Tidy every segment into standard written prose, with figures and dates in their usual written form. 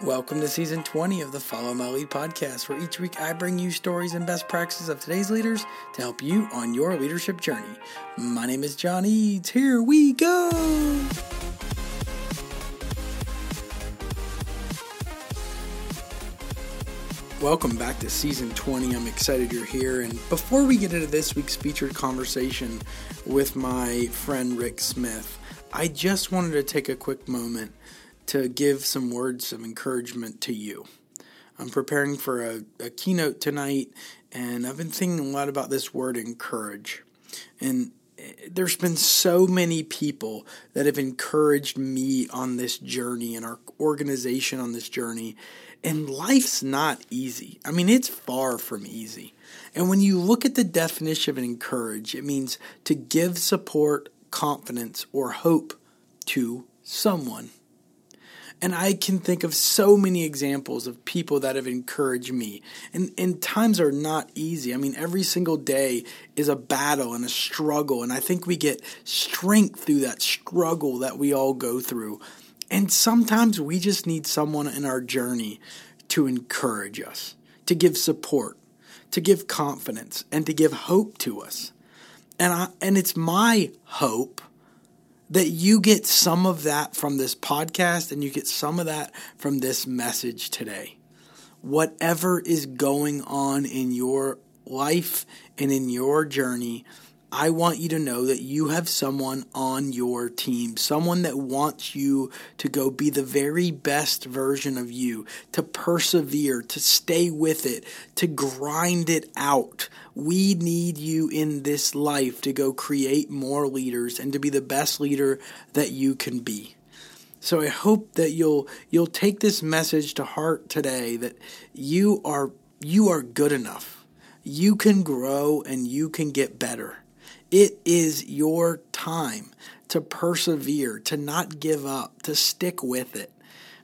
Welcome to Season 20 of the Follow My Lead podcast, where each week I bring you stories and best practices of today's leaders to help you on your leadership journey. My name is John Eads. Here we go! Welcome back to Season 20. I'm excited you're here. And before we get into this week's featured conversation with my friend Rick Smith, I just wanted to take a quick moment to give some words of encouragement to you. I'm preparing for a keynote tonight, and I've been thinking a lot about this word encourage. And there's been so many people that have encouraged me on this journey and our organization on this journey. And life's not easy. I mean, it's far from easy. And when you look at the definition of encourage, it means to give support, confidence, or hope to someone. And I can think of so many examples of people that have encouraged me. And times are not easy. I mean, every single day is a battle and a struggle. And I think we get strength through that struggle that we all go through. And sometimes we just need someone in our journey to encourage us, to give support, to give confidence, and to give hope to us. And it's my hope that you get some of that from this podcast and you get some of that from this message today. Whatever is going on in your life and in your journey, I want you to know that you have someone on your team, someone that wants you to go be the very best version of you, to persevere, to stay with it, to grind it out. We need you in this life to go create more leaders and to be the best leader that you can be. So I hope that you'll take this message to heart today, that you are good enough. You can grow and you can get better. It is your time to persevere, to not give up, to stick with it.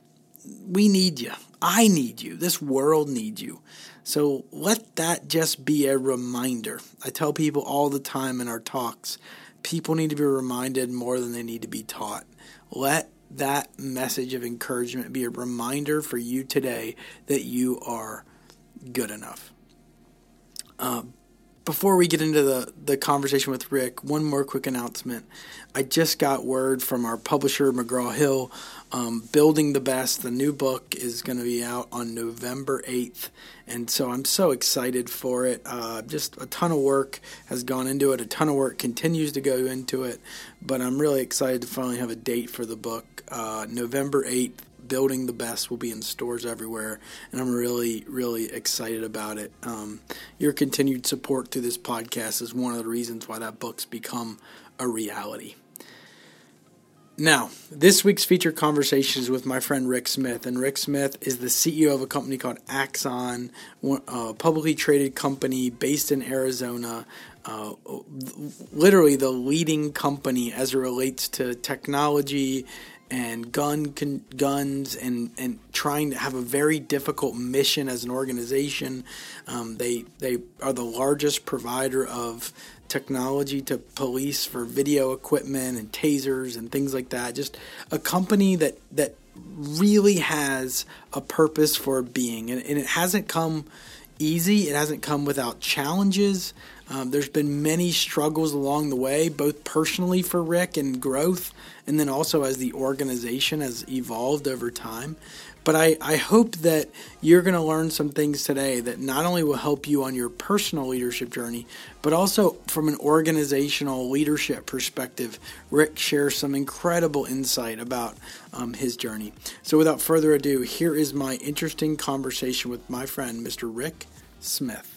We need you. I need you. This world needs you. So let that just be a reminder. I tell people all the time in our talks, people need to be reminded more than they need to be taught. Let that message of encouragement be a reminder for you today that you are good enough. Before we get into the conversation with Rick, one more quick announcement. I just got word from our publisher, McGraw-Hill, Building the Best. The new book is going to be out on November 8th, and so I'm so excited for it. Just a ton of work has gone into it. A ton of work continues to go into it, but I'm really excited to finally have a date for the book. November 8th. Building the Best will be in stores everywhere, and I'm really, really excited about it. Your continued support through this podcast is one of the reasons why that book's become a reality. Now, this week's featured conversation is with my friend Rick Smith, and Rick Smith is the CEO of a company called Axon, a publicly traded company based in Arizona, literally the leading company as it relates to technology and guns and trying to have a very difficult mission as an organization. They are the largest provider of technology to police for video equipment and tasers and things like that. Just a company that really has a purpose for being. And it hasn't come easy. It hasn't come without challenges. There's been many struggles along the way, both personally for Rick and growth, and then also as the organization has evolved over time. But I hope that you're going to learn some things today that not only will help you on your personal leadership journey, but also from an organizational leadership perspective. Rick shares some incredible insight about his journey. So without further ado, here is my interesting conversation with my friend, Mr. Rick Smith.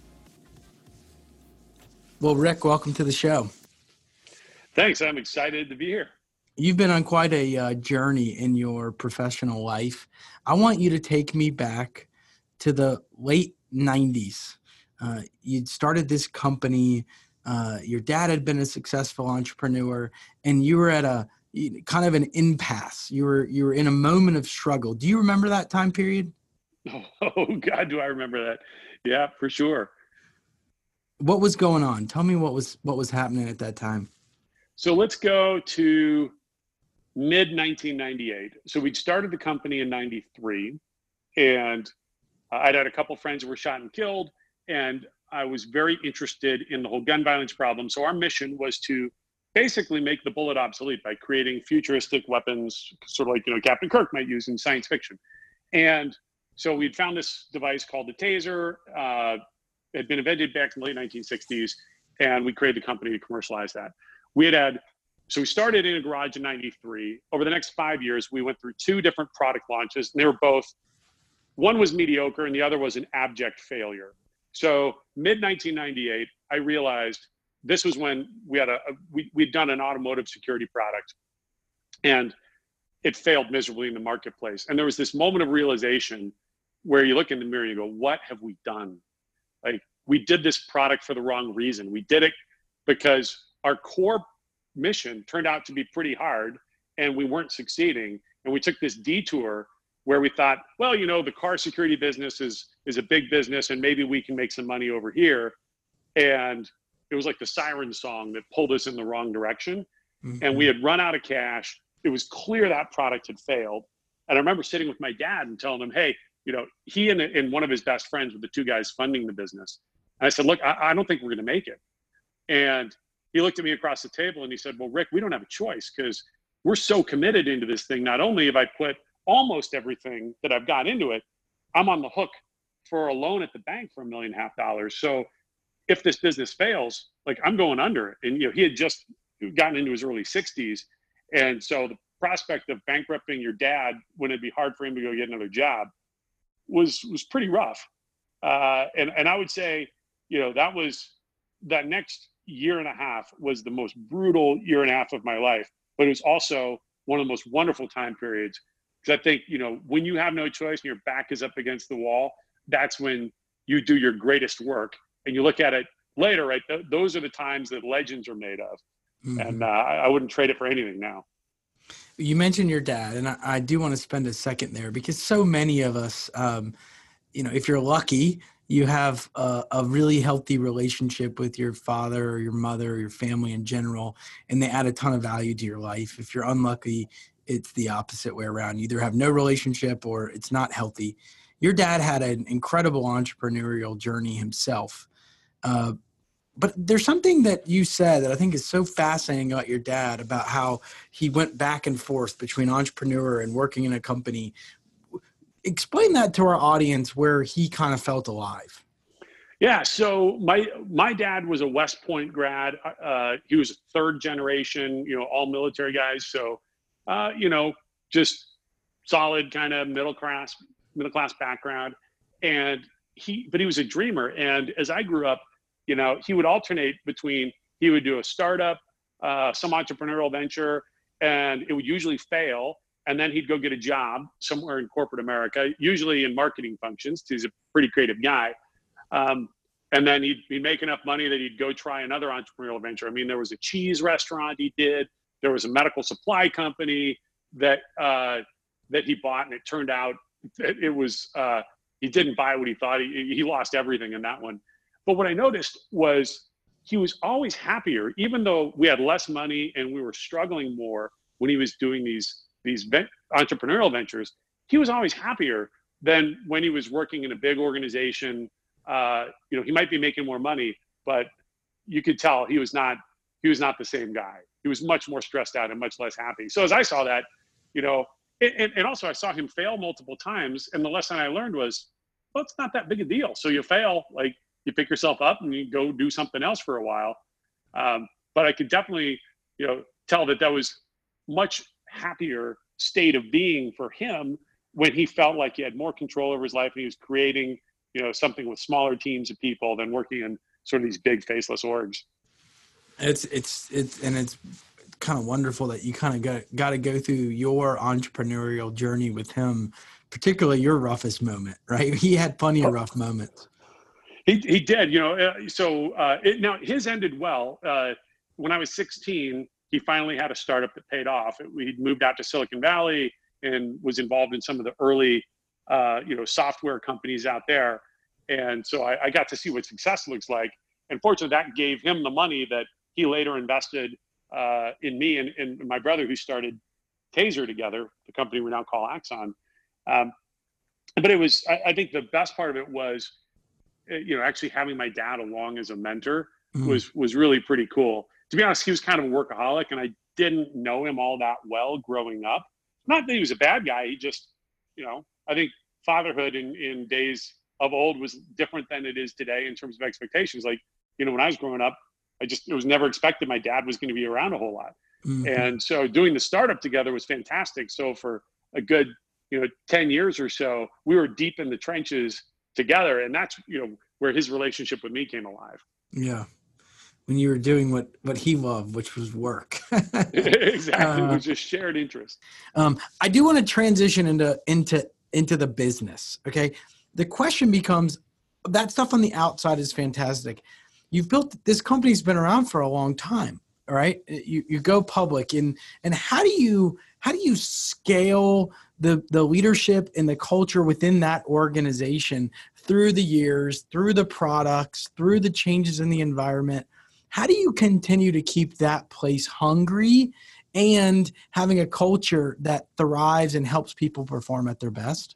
Well, Rick, welcome to the show. Thanks. I'm excited to be here. You've been on quite a journey in your professional life. I want you to take me back to the late 90s. You'd started this company. Your dad had been a successful entrepreneur, and you were at a kind of an impasse. You were in a moment of struggle. Do you remember that time period? Oh God, do I remember that? Yeah, for sure. What was going on? Tell me what was happening at that time. So let's go to mid 1998. So we'd started the company in 93, and I'd had a couple friends who were shot and killed, and I was very interested in the whole gun violence problem. So our mission was to basically make the bullet obsolete by creating futuristic weapons, sort of like, Captain Kirk might use in science fiction. And so we'd found this device called the Taser. It had been invented back in the late 1960s, and we created the company to commercialize that. So we started in a garage in 93. Over the next 5 years, we went through 2 different product launches, and they were both, one was mediocre and the other was an abject failure. So mid 1998, I realized this was when we'd done an automotive security product, and it failed miserably in the marketplace. And there was this moment of realization where you look in the mirror and you go, what have we done? Like, we did this product for the wrong reason. We did it because our core mission turned out to be pretty hard and we weren't succeeding. And we took this detour where we thought, well, the car security business is a big business and maybe we can make some money over here. And it was like the siren song that pulled us in the wrong direction. Mm-hmm. And we had run out of cash. It was clear that product had failed. And I remember sitting with my dad and telling him, hey, he and one of his best friends were the 2 guys funding the business. And I said, look, I don't think we're going to make it. And he looked at me across the table and he said, well, Rick, we don't have a choice because we're so committed into this thing. Not only have I put almost everything that I've got into it, I'm on the hook for a loan at the bank for $1.5 million. So if this business fails, like, I'm going under it. And, he had just gotten into his early 60s. And so the prospect of bankrupting your dad when it'd be hard for him to go get another job was pretty rough. And I would say, that next year and a half was the most brutal year and a half of my life, but it was also one of the most wonderful time periods. Because I think, when you have no choice and your back is up against the wall, that's when you do your greatest work. And you look at it later, right? Those are the times that legends are made of. Mm-hmm. And I wouldn't trade it for anything now. You mentioned your dad, and I do want to spend a second there because so many of us, if you're lucky, you have a really healthy relationship with your father or your mother or your family in general, and they add a ton of value to your life. If you're unlucky, it's the opposite way around. You either have no relationship or it's not healthy. Your dad had an incredible entrepreneurial journey himself. But there's something that you said that I think is so fascinating about your dad, about how he went back and forth between entrepreneur and working in a company. Explain that to our audience where he kind of felt alive. Yeah. So my dad was a West Point grad. He was a 3rd generation, all military guys. So, just solid kind of middle class background. But he was a dreamer. And as I grew up, he would alternate between, he would do a startup, some entrepreneurial venture, and it would usually fail. And then he'd go get a job somewhere in corporate America, usually in marketing functions. He's a pretty creative guy. And then he'd make enough money that he'd go try another entrepreneurial venture. I mean, there was a cheese restaurant he did. There was a medical supply company that he bought, and it turned out it was, he didn't buy what he thought. He lost everything in that one. But what I noticed was he was always happier, even though we had less money and we were struggling more when he was doing these entrepreneurial ventures. He was always happier than when he was working in a big organization. He might be making more money, but you could tell he was not the same guy. He was much more stressed out and much less happy. So as I saw that, and also I saw him fail multiple times. And the lesson I learned was, well, it's not that big a deal. So you fail, like, you pick yourself up and you go do something else for a while. But I could definitely, tell that was much happier state of being for him when he felt like he had more control over his life and he was creating, something with smaller teams of people than working in sort of these big faceless orgs. It's kind of wonderful that you kind of got to go through your entrepreneurial journey with him, particularly your roughest moment, right? He had plenty of rough moments. He did, now his ended well. When I was 16, he finally had a startup that paid off. He'd moved out to Silicon Valley and was involved in some of the early, software companies out there. And so I got to see what success looks like. And fortunately, that gave him the money that he later invested in me and my brother, who started Taser together, the company we now call Axon. But it was, I think the best part of it was, actually having my dad along as a mentor was really pretty cool. To be honest, he was kind of a workaholic, and I didn't know him all that well growing up. Not that he was a bad guy. He just, I think fatherhood in days of old was different than it is today in terms of expectations. Like, when I was growing up, it was never expected my dad was going to be around a whole lot. And so doing the startup together was fantastic. So for a good, 10 years or so, we were deep in the trenches together. And that's, where his relationship with me came alive. Yeah. When you were doing what he loved, which was work. Exactly. It was just shared interest. I do want to transition into the business. Okay. The question becomes, that stuff on the outside is fantastic. You've built, this company's been around for a long time. All right. You go public, and how do you scale the leadership and the culture within that organization through the years, through the products, through the changes in the environment? How do you continue to keep that place hungry and having a culture that thrives and helps people perform at their best?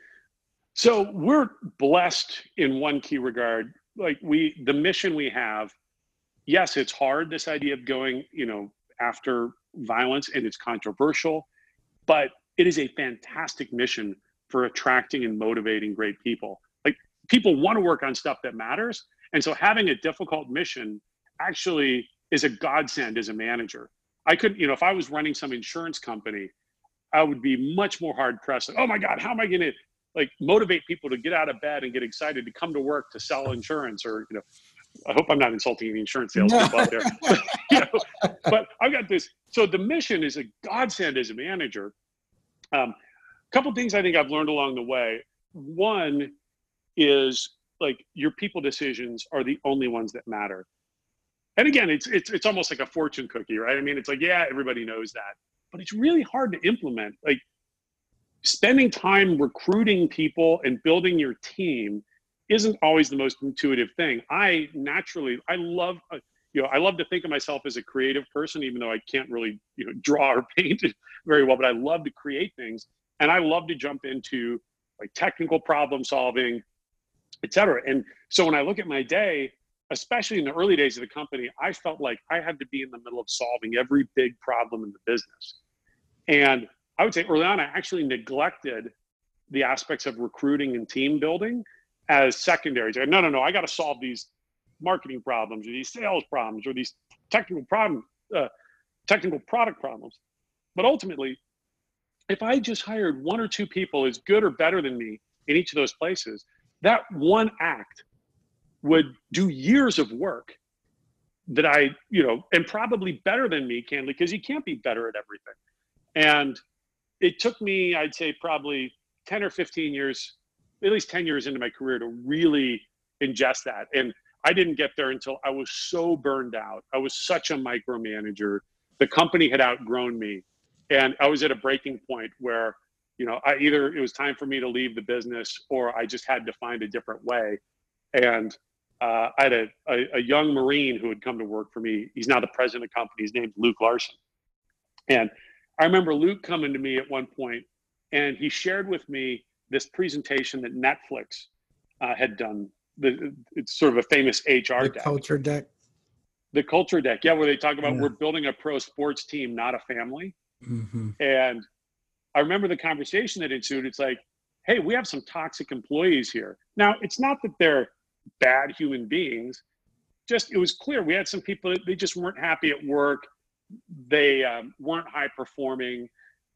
So we're blessed in one key regard. Like the mission we have, yes, it's hard, this idea of going, after violence, and it's controversial, but it is a fantastic mission for attracting and motivating great people. Like, people want to work on stuff that matters. And so having a difficult mission actually is a godsend as a manager. I could, if I was running some insurance company, I would be much more hard pressed. Oh my God, how am I going to motivate people to get out of bed and get excited to come to work to sell insurance? Or, I hope I'm not insulting any insurance salespeople out there. But I've got this. So the mission is a godsend as a manager. A couple of things I think I've learned along the way. One is, your people decisions are the only ones that matter. And again, it's almost like a fortune cookie, right? I mean, it's yeah, everybody knows that, but it's really hard to implement. Spending time recruiting people and building your team isn't always the most intuitive thing. I love, I love to think of myself as a creative person, even though I can't really, draw or paint very well, but I love to create things. And I love to jump into technical problem solving, et cetera. And so when I look at my day, especially in the early days of the company, I felt like I had to be in the middle of solving every big problem in the business. And I would say early on, I actually neglected the aspects of recruiting and team building as secondary. No, I got to solve these marketing problems, or these sales problems, or these technical product problems. But ultimately, if I just hired one or two people as good or better than me in each of those places, that one act would do years of work that and probably better than me, candidly, because you can't be better at everything. And it took me, I'd say, probably 10 or 15 years, at least 10 years into my career, to really ingest that. And I didn't get there until I was so burned out. I was such a micromanager. The company had outgrown me. And I was at a breaking point where, either it was time for me to leave the business, or I just had to find a different way. And I had a young Marine who had come to work for me. He's now the president of the company. His name's Luke Larson. And I remember Luke coming to me at one point, and he shared with me this presentation that Netflix had done. It's sort of a famous HR deck. Culture deck. The culture deck, yeah, where they talk about we're building a pro sports team, not a family. Mm-hmm. And I remember the conversation that ensued. It's hey, we have some toxic employees here. Now, it's not that they're bad human beings. Just, it was clear we had some people that they just weren't happy at work. They weren't high performing.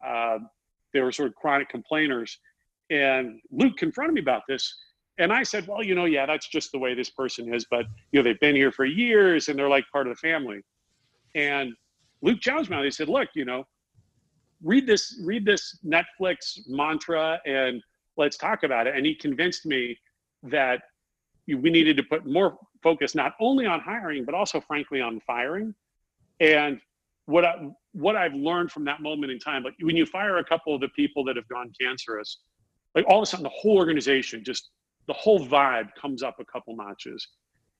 They were sort of chronic complainers. And Luke confronted me about this. And I said, well, yeah, that's just the way this person is. But, they've been here for years and they're part of the family. And Luke challenged me on it. He said, look, read this Netflix mantra and let's talk about it. And he convinced me that we needed to put more focus, not only on hiring, but also, frankly, on firing. And what I've learned from that moment in time, when you fire a couple of the people that have gone cancerous, all of a sudden the whole organization, just the whole vibe comes up a couple notches.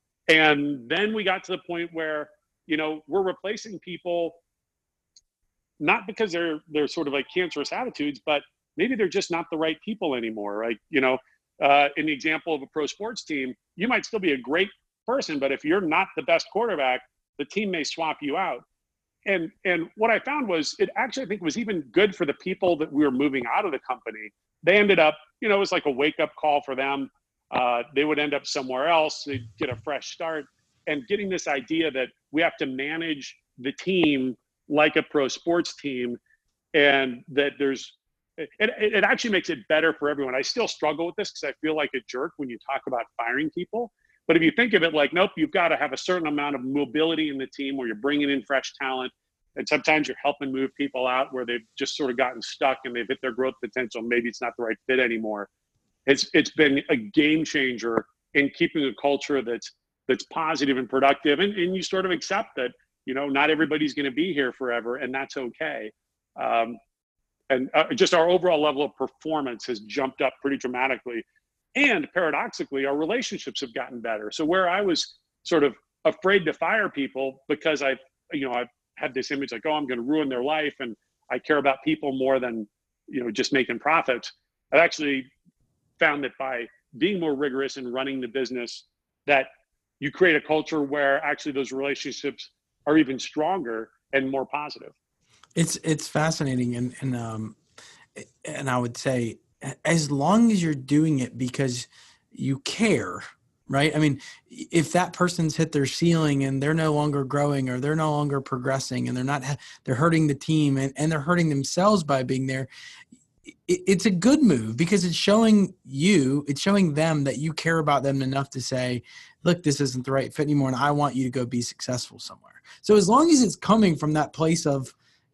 And then we got to the point where, we're replacing people not because they're sort of like cancerous attitudes, but maybe they're just not the right people anymore. Like, in the example of a pro sports team, you might still be a great person, but if you're not the best quarterback, the team may swap you out. And what I found was it actually, I think, was even good for the people that we were moving out of the company. They ended up, it was like a wake up call for them. They would end up somewhere else. They'd get a fresh start. And getting this idea that we have to manage the team like a pro sports team, and that it actually makes it better for everyone. I still struggle with this because I feel like a jerk when you talk about firing people. But if you think of it like, nope, you've got to have a certain amount of mobility in the team where you're bringing in fresh talent. And sometimes you're helping move people out where they've just sort of gotten stuck and they've hit their growth potential. Maybe it's not the right fit anymore. It's been a game changer in keeping a culture that's positive and productive. And you sort of accept that, not everybody's going to be here forever, and that's okay. And just our overall level of performance has jumped up pretty dramatically. And paradoxically, our relationships have gotten better. So where I was sort of afraid to fire people because I've had this image like, oh, I'm going to ruin their life and I care about people more than, just making profits. I've actually found that by being more rigorous and running the business, that you create a culture where actually those relationships are even stronger and more positive. It's fascinating. And I would say, as long as you're doing it because you care, right? I mean, if that person's hit their ceiling and they're no longer growing or they're no longer progressing and they're hurting the team and they're hurting themselves by being there, it's a good move because it's showing them that you care about them enough to say, look, this isn't the right fit anymore, and I want you to go be successful somewhere. So as long as it's coming from that place of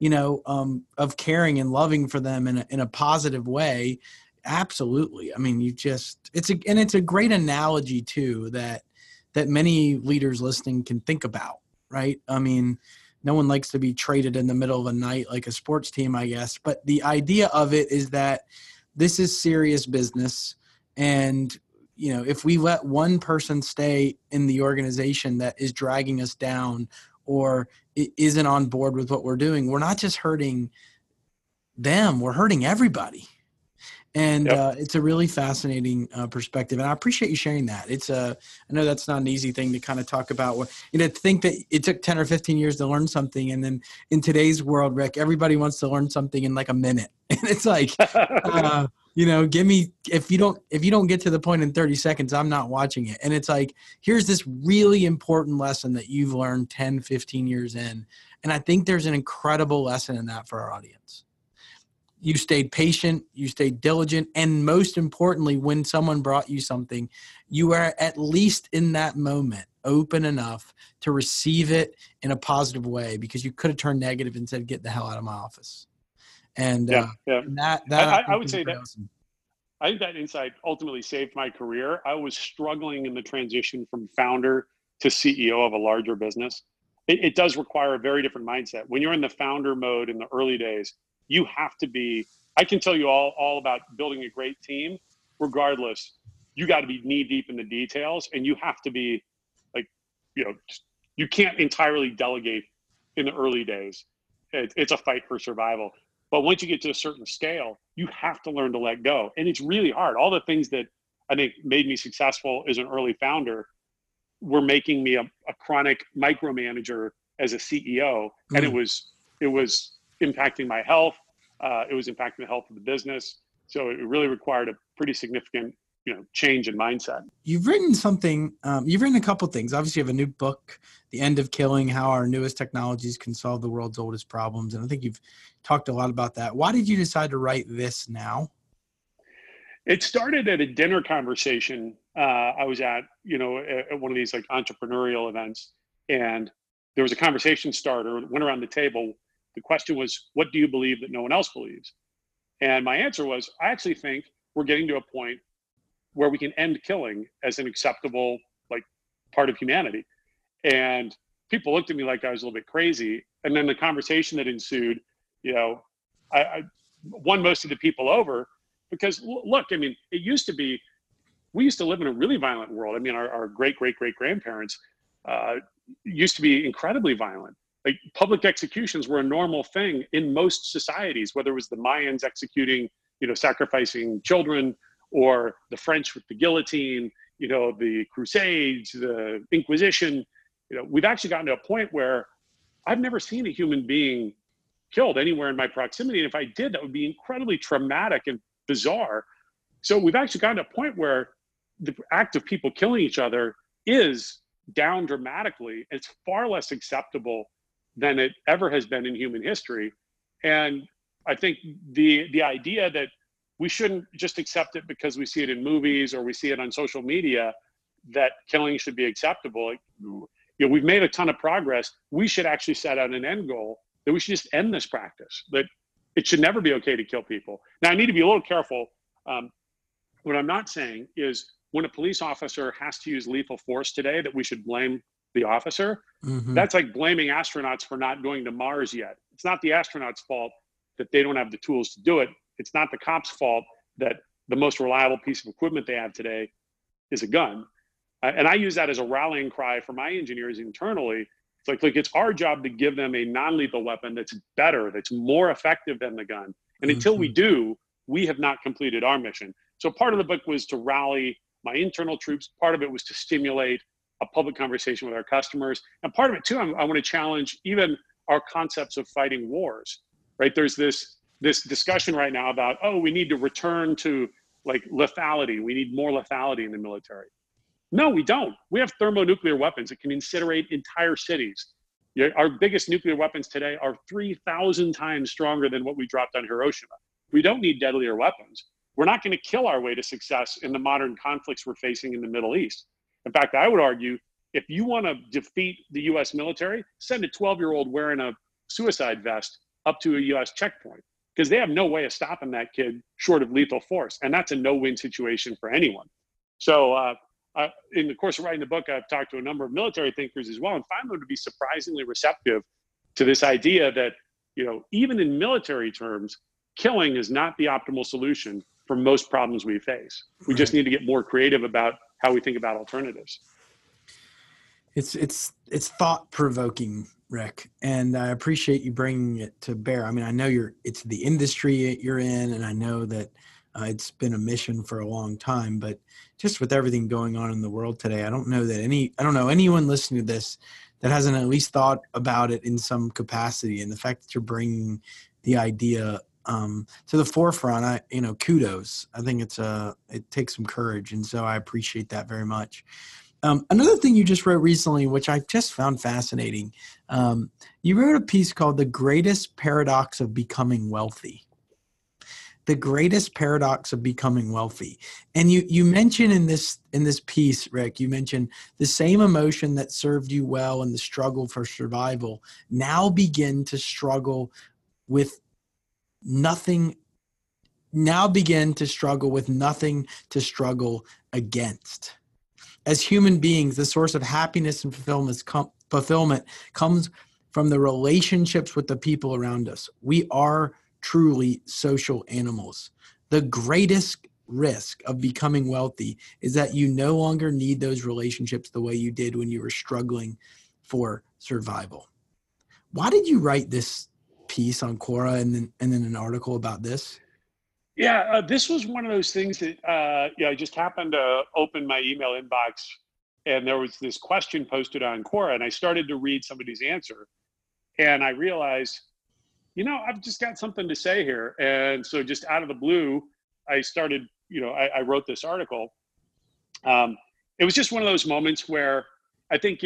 caring and loving for them in a positive way, absolutely. I mean, it's a great analogy too that many leaders listening can think about, right? I mean, no one likes to be traded in the middle of a night like a sports team, I guess. But the idea of it is that this is serious business. And, if we let one person stay in the organization that is dragging us down or isn't on board with what we're doing, we're not just hurting them, we're hurting everybody. And Yep. It's a really fascinating perspective. And I appreciate you sharing that. I know that's not an easy thing to kind of talk about. To think that it took 10 or 15 years to learn something. And then in today's world, Rick, everybody wants to learn something in like a minute. And it's like, if you don't get to the point in 30 seconds, I'm not watching it. And it's like, here's this really important lesson that you've learned 10, 15 years in. And I think there's an incredible lesson in that for our audience. You stayed patient, you stayed diligent, and most importantly, when someone brought you something, you were at least in that moment open enough to receive it in a positive way, because you could have turned negative and said, get the hell out of my office. And I would say that awesome. I think that insight ultimately saved my career. I was struggling in the transition from founder to CEO of a larger business. It does require a very different mindset. When you're in the founder mode in the early days, you have to be, I can tell you all about building a great team. Regardless, you got to be knee deep in the details, and you have to be like, you can't entirely delegate in the early days. It's a fight for survival. But once you get to a certain scale, you have to learn to let go. And it's really hard. All the things that I think made me successful as an early founder were making me a chronic micromanager as a CEO. And it was impacting my health. It was impacting the health of the business. So it really required a pretty significant, change in mindset. You've written something, you've written a couple things. Obviously you have a new book, The End of Killing, How Our Newest Technologies Can Solve the World's Oldest Problems. And I think you've talked a lot about that. Why did you decide to write this now? It started at a dinner conversation I was at one of these like entrepreneurial events. And there was a conversation starter, went around the table. The question was, what do you believe that no one else believes? And my answer was, I actually think we're getting to a point where we can end killing as an acceptable part of humanity. And people looked at me like I was a little bit crazy. And then the conversation that ensued, I won most of the people over because look, I mean, we used to live in a really violent world. I mean, our great grandparents used to be incredibly violent. Like public executions were a normal thing in most societies, whether it was the Mayans executing, sacrificing children, or the French with the guillotine, the Crusades, the Inquisition. We've actually gotten to a point where I've never seen a human being killed anywhere in my proximity. And if I did, that would be incredibly traumatic and bizarre. So we've actually gotten to a point where the act of people killing each other is down dramatically. It's far less acceptable than it ever has been in human history. And I think the idea that we shouldn't just accept it because we see it in movies or we see it on social media, that killing should be acceptable. We've made a ton of progress. We should actually set out an end goal that we should just end this practice, that it should never be okay to kill people. Now, I need to be a little careful. What I'm not saying is when a police officer has to use lethal force today, that we should blame the officer. Mm-hmm. That's like blaming astronauts for not going to Mars yet. It's not the astronauts' fault that they don't have the tools to do it. It's not the cops' fault that the most reliable piece of equipment they have today is a gun. And I use that as a rallying cry for my engineers internally. It's like it's our job to give them a non-lethal weapon that's better, that's more effective than the gun. And until we do, we have not completed our mission. So part of the book was to rally my internal troops. Part of it was to stimulate a public conversation with our customers. And part of it too, I want to challenge even our concepts of fighting wars, right? There's this discussion right now about, we need to return to like lethality. We need more lethality in the military. No, we don't. We have thermonuclear weapons that can incinerate entire cities. Our biggest nuclear weapons today are 3,000 times stronger than what we dropped on Hiroshima. We don't need deadlier weapons. We're not going to kill our way to success in the modern conflicts we're facing in the Middle East. In fact, I would argue, if you want to defeat the US military, send a 12-year-old wearing a suicide vest up to a US checkpoint, because they have no way of stopping that kid short of lethal force. And that's a no-win situation for anyone. So in the course of writing the book, I've talked to a number of military thinkers as well, and found them to be surprisingly receptive to this idea that, even in military terms, killing is not the optimal solution for most problems we face. We just need to get more creative about how we think about alternatives. It's thought-provoking, Rick, and I appreciate you bringing it to bear. I mean, I know it's the industry you're in, and I know that it's been a mission for a long time, but just with everything going on in the world today, I don't know anyone listening to this that hasn't at least thought about it in some capacity. And the fact that you're bringing the idea to the forefront, kudos. I think it takes some courage. And so I appreciate that very much. Another thing you just wrote recently, which I just found fascinating, you wrote a piece called The Greatest Paradox of Becoming Wealthy. The greatest paradox of becoming wealthy. And you mentioned in this piece, Rick, you mentioned the same emotion that served you well in the struggle for survival now begin to struggle with nothing to struggle against. As human beings, the source of happiness and fulfillment comes from the relationships with the people around us. We are truly social animals. The greatest risk of becoming wealthy is that you no longer need those relationships the way you did when you were struggling for survival. Why did you write this piece on Quora and then an article about this? Yeah, this was one of those things that I just happened to open my email inbox, and there was this question posted on Quora, and I started to read somebody's answer, and I realized, I've just got something to say here. And so just out of the blue, I started, I wrote this article. It was just one of those moments where I think,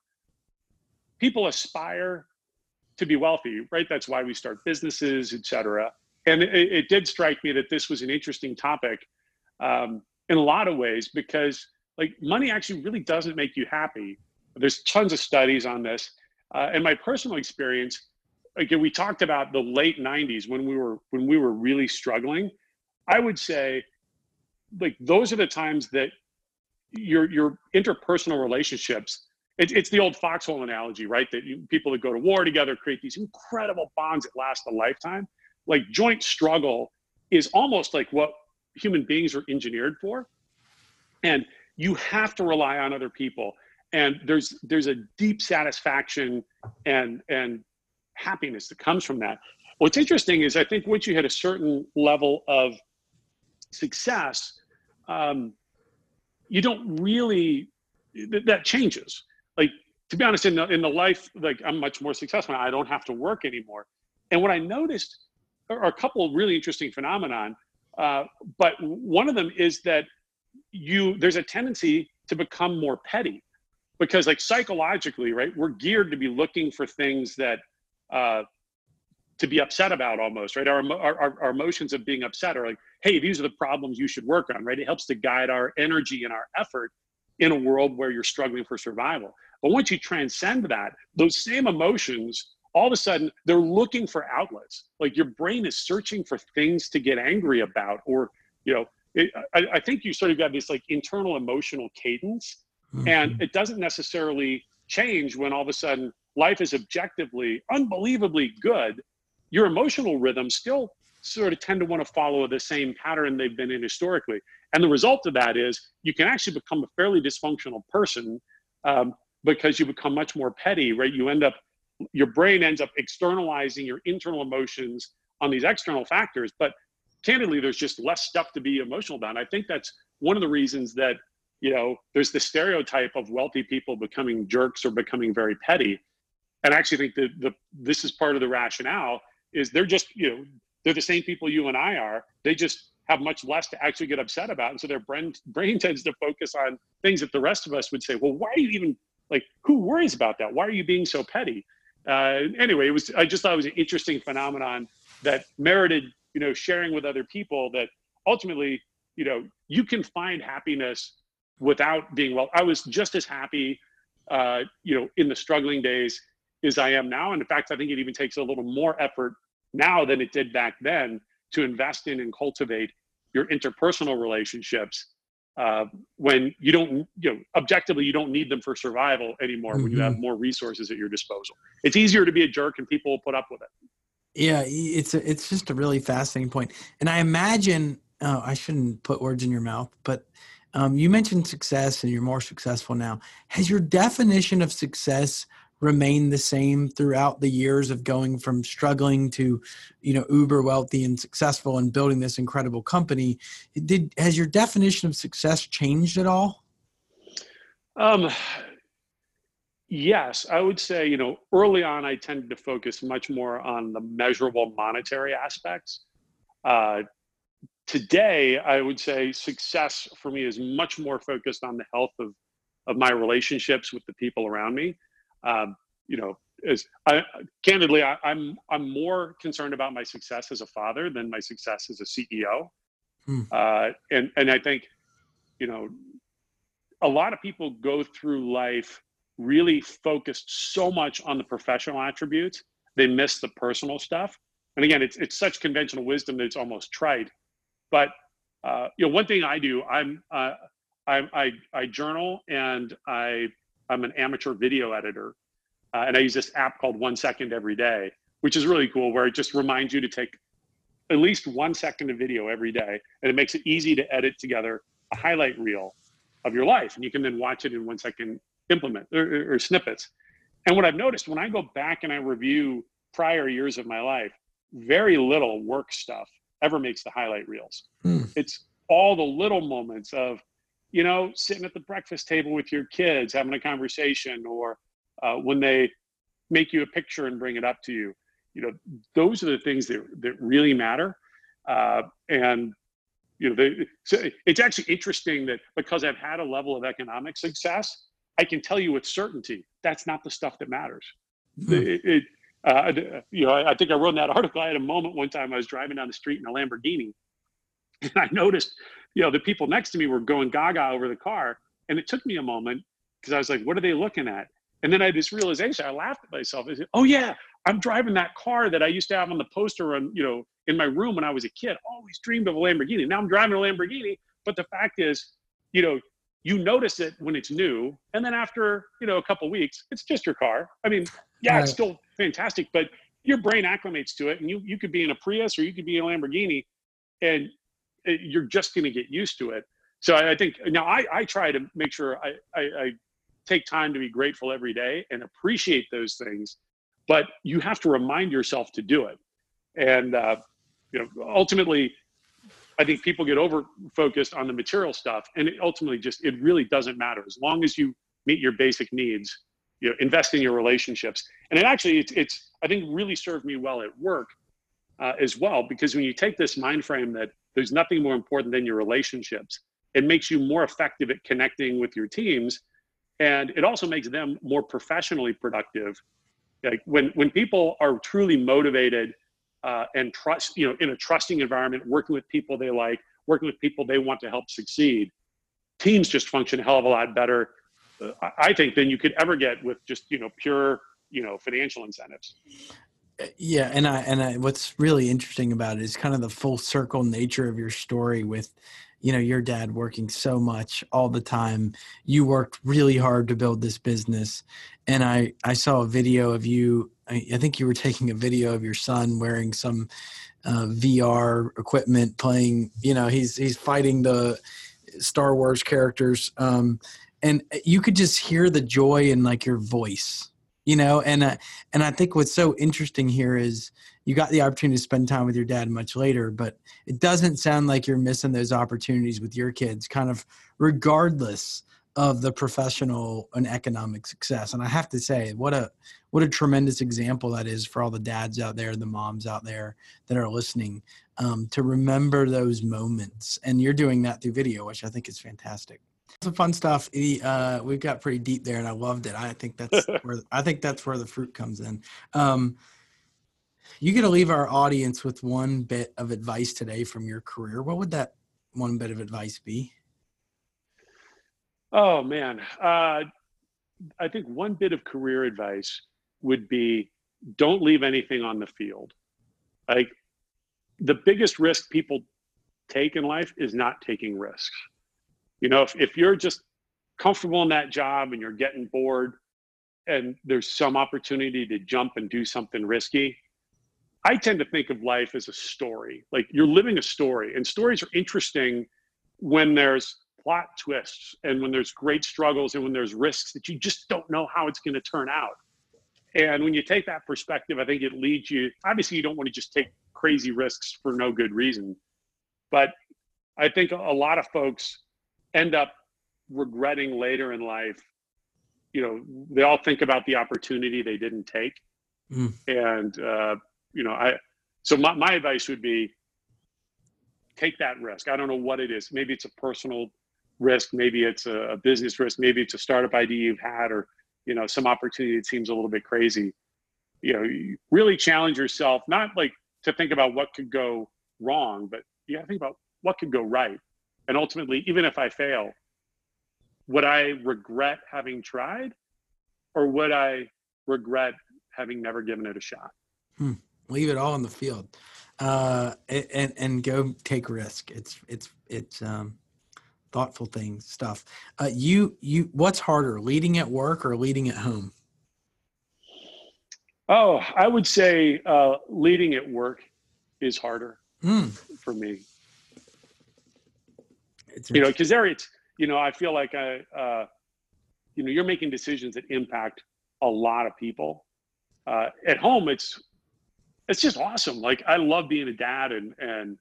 people aspire to be wealthy, right? That's why we start businesses, et cetera. And it did strike me that this was an interesting topic in a lot of ways, because like money actually really doesn't make you happy. There's tons of studies on this. And my personal experience, again, we talked about the late 90s when we were really struggling. I would say like those are the times that your interpersonal relationships, it's the old foxhole analogy, right? That people that go to war together create these incredible bonds that last a lifetime. Like joint struggle is almost like what human beings are engineered for. And you have to rely on other people. And there's a deep satisfaction and happiness that comes from that. What's interesting is I think once you hit a certain level of success, you don't really, that changes. Like, to be honest, in the life, like, I'm much more successful now. I don't have to work anymore. And what I noticed are a couple of really interesting phenomenon. But one of them is that there's a tendency to become more petty, because, like, psychologically, right, we're geared to be looking for things that to be upset about, almost, right? Our emotions of being upset are like, hey, these are the problems you should work on, right? It helps to guide our energy and our effort in a world where you're struggling for survival. But once you transcend that, those same emotions, all of a sudden, they're looking for outlets. Like, your brain is searching for things to get angry about, or, I think you sort of got this, like, internal emotional cadence, and it doesn't necessarily change when all of a sudden life is objectively unbelievably good. Your emotional rhythms still sort of tend to want to follow the same pattern they've been in historically. And the result of that is you can actually become a fairly dysfunctional person, because you become much more petty, right? Your brain ends up externalizing your internal emotions on these external factors. But candidly, there's just less stuff to be emotional about. And I think that's one of the reasons that, there's the stereotype of wealthy people becoming jerks or becoming very petty. And I actually think that this is part of the rationale, is they're just, they're the same people you and I are. They just have much less to actually get upset about. And so their brain tends to focus on things that the rest of us would say, well, why are you even, like, who worries about that? Why are you being so petty? Anyway, I just thought it was an interesting phenomenon that merited, sharing with other people, that ultimately, you can find happiness without being well. I was just as happy, in the struggling days as I am now. And in fact, I think it even takes a little more effort now than it did back then to invest in and cultivate your interpersonal relationships, when you don't, objectively, you don't need them for survival anymore, when you have more resources at your disposal. It's easier to be a jerk, and people will put up with it. Yeah, it's just a really fascinating point. And I imagine, I shouldn't put words in your mouth, but you mentioned success and you're more successful now. Has your definition of success remained the same throughout the years of going from struggling to, uber wealthy and successful and building this incredible company? Has your definition of success changed at all? Yes, I would say, early on, I tended to focus much more on the measurable monetary aspects. Today, I would say success for me is much more focused on the health of my relationships with the people around me. Candidly, I'm more concerned about my success as a father than my success as a CEO. And I think, a lot of people go through life really focused so much on the professional attributes, they miss the personal stuff. And again, it's such conventional wisdom that it's almost trite. But one thing I do, I journal, and I'm an amateur video editor, and I use this app called 1 Second every day, which is really cool, where it just reminds you to take at least 1 second of video every day, and it makes it easy to edit together a highlight reel of your life, and you can then watch it in 1 second implement or snippets. And what I've noticed when I go back and I review prior years of my life, very little work stuff ever makes the highlight reels. It's all the little moments of, sitting at the breakfast table with your kids, having a conversation, or when they make you a picture and bring it up to you. Those are the things that really matter. And so it's actually interesting that because I've had a level of economic success, I can tell you with certainty that's not the stuff that matters. I think I wrote in that article, I had a moment one time I was driving down the street in a Lamborghini, and I noticed, the people next to me were going gaga over the car. And it took me a moment, because I was like, what are they looking at? And then I had this realization, I laughed at myself. I said, oh yeah, I'm driving that car that I used to have on the poster on, in my room when I was a kid. Always dreamed of a Lamborghini. Now I'm driving a Lamborghini. But the fact is, you notice it when it's new, and then after, a couple of weeks, it's just your car. I mean, yeah, It's still fantastic, but your brain acclimates to it, and you could be in a Prius or you could be in a Lamborghini, and you're just going to get used to it. So I think now I try to make sure I take time to be grateful every day and appreciate those things, but you have to remind yourself to do it. And, ultimately, I think people get over focused on the material stuff, and it ultimately it really doesn't matter. As long as you meet your basic needs, invest in your relationships. And it actually, it's I think really served me well at work as well, because when you take this mind frame that there's nothing more important than your relationships, it makes you more effective at connecting with your teams. And it also makes them more professionally productive. Like when people are truly motivated and trust, in a trusting environment, working with people they like, working with people they want to help succeed, teams just function a hell of a lot better, I think, than you could ever get with just, pure, financial incentives. Yeah. And I, what's really interesting about it is kind of the full circle nature of your story with, your dad working so much all the time. You worked really hard to build this business. And I saw a video of you. I think you were taking a video of your son wearing some VR equipment playing, he's fighting the Star Wars characters. And you could just hear the joy in like your voice, and I think what's so interesting here is you got the opportunity to spend time with your dad much later, but it doesn't sound like you're missing those opportunities with your kids, kind of regardless of the professional and economic success. And I have to say, what a tremendous example that is for all the dads out there, the moms out there that are listening, to remember those moments. And you're doing that through video, which I think is fantastic. Some fun stuff. We've got pretty deep there, and I loved it. I think that's where the fruit comes in. You get to leave our audience with one bit of advice today from your career. What would that one bit of advice be? Oh man, I think one bit of career advice would be, don't leave anything on the field. Like, the biggest risk people take in life is not taking risks. If you're just comfortable in that job and you're getting bored and there's some opportunity to jump and do something risky, I tend to think of life as a story. Like, you're living a story, and stories are interesting when there's plot twists and when there's great struggles and when there's risks that you just don't know how it's going to turn out. And when you take that perspective, I think it leads you, obviously you don't want to just take crazy risks for no good reason, but I think a lot of folks end up regretting later in life. They all think about the opportunity they didn't take. And, so my advice would be, take that risk. I don't know what it is. Maybe it's a personal risk. Maybe it's a business risk. Maybe it's a startup idea you've had, or, some opportunity that seems a little bit crazy. You really challenge yourself, not like to think about what could go wrong, but you got to think about what could go right. And ultimately, even if I fail, would I regret having tried, or would I regret having never given it a shot? Leave it all in the field, and go take risk. It's thoughtful stuff. What's harder, leading at work or leading at home? Oh, I would say leading at work is harder for me. Because there I feel like you're making decisions that impact a lot of people. At home, it's just awesome. Like, I love being a dad, and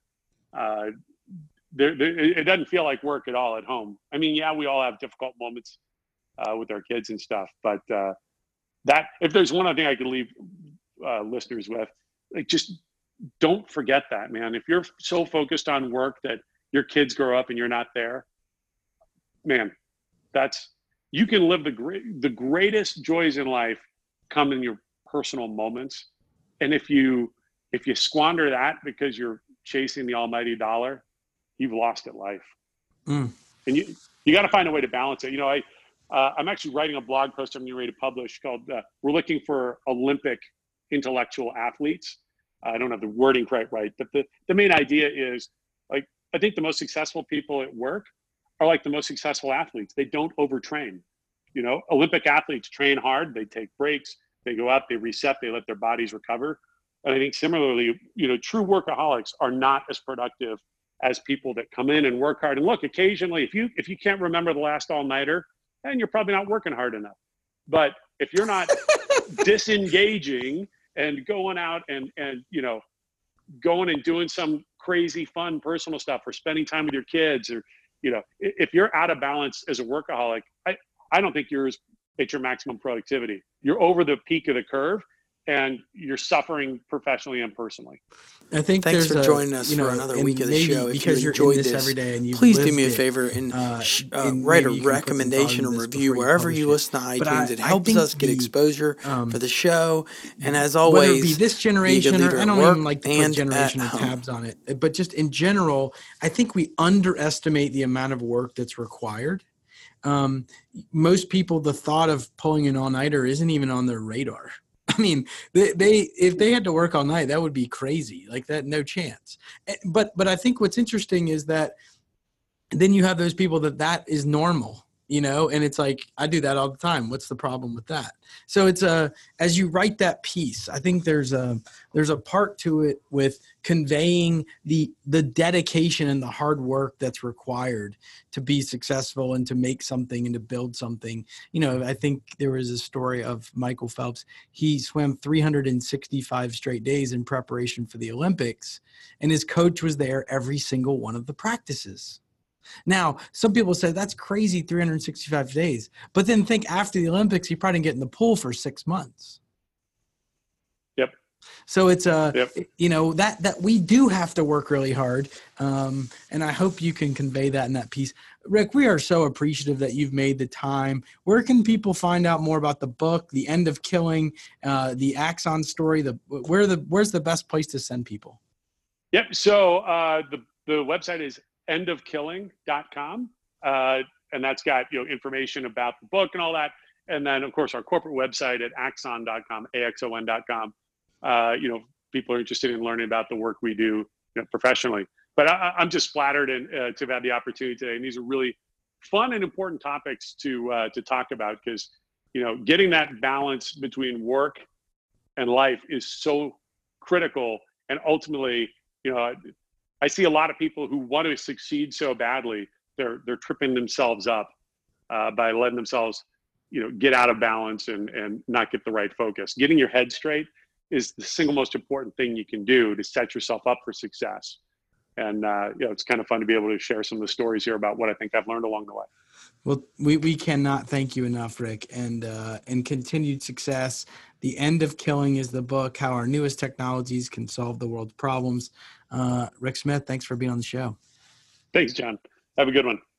it doesn't feel like work at all at home. I mean, yeah, we all have difficult moments with our kids and stuff, but that, if there's one other thing I could leave listeners with, like, just don't forget that, man. If you're so focused on work that your kids grow up and you're not there, man, you can live the greatest joys in life come in your personal moments. And if you squander that because you're chasing the almighty dollar, you've lost at life. And you got to find a way to balance it. I'm actually writing a blog post I'm getting ready to publish called "We're Looking for Olympic Intellectual Athletes." I don't have the wording quite right, but the main idea is, like, I think the most successful people at work are like the most successful athletes. They don't overtrain. Olympic athletes train hard. They take breaks. They go out, they reset, they let their bodies recover. And I think similarly, true workaholics are not as productive as people that come in and work hard. And look, occasionally, if you can't remember the last all-nighter, and you're probably not working hard enough. But if you're not disengaging and going out and going and doing some crazy fun personal stuff, or spending time with your kids, or if you're out of balance as a workaholic, I don't think you're at your maximum productivity. You're over the peak of the curve, and you're suffering professionally and personally. I think thanks for joining us for another week of the show. If you enjoyed this every day and please do me a favor and write a recommendation or review wherever you listen to iTunes. It helps us get exposure for the show. And as always, whether it be this generation, or I don't even like to put generation or tabs on it, but just in general, I think we underestimate the amount of work that's required. Most people, the thought of pulling an all-nighter isn't even on their radar. I mean, they if they had to work all night, that would be crazy. Like that, no chance. But I think what's interesting is that then you have those people that is normal, and it's like, I do that all the time. What's the problem with that? So it's as you write that piece, I think there's a part to it with conveying the dedication and the hard work that's required to be successful and to make something and to build something. I think there was a story of Michael Phelps. He swam 365 straight days in preparation for the Olympics, and his coach was there every single one of the practices. Now, some people say that's crazy, 365 days. But then think after the Olympics, he probably didn't get in the pool for 6 months. Yep. So it's that we do have to work really hard. And I hope you can convey that in that piece. Rick, we are so appreciative that you've made the time. Where can people find out more about the book, The End of Killing, the Axon story? Where's the best place to send people? Yep. So the website is endofkilling.com. And that's got, information about the book and all that. And then of course our corporate website at axon.com, AXON.com. People are interested in learning about the work we do professionally, but I'm just flattered and to have had the opportunity today. And these are really fun and important topics to talk about, because, getting that balance between work and life is so critical. And ultimately, I see a lot of people who want to succeed so badly, they're tripping themselves up by letting themselves, get out of balance and not get the right focus. Getting your head straight is the single most important thing you can do to set yourself up for success. And it's kind of fun to be able to share some of the stories here about what I think I've learned along the way. Well, we cannot thank you enough, Rick, and continued success. The End of Killing is the book, How Our Newest Technologies Can Solve the World's Problems. Rick Smith, thanks for being on the show. Thanks, John. Have a good one.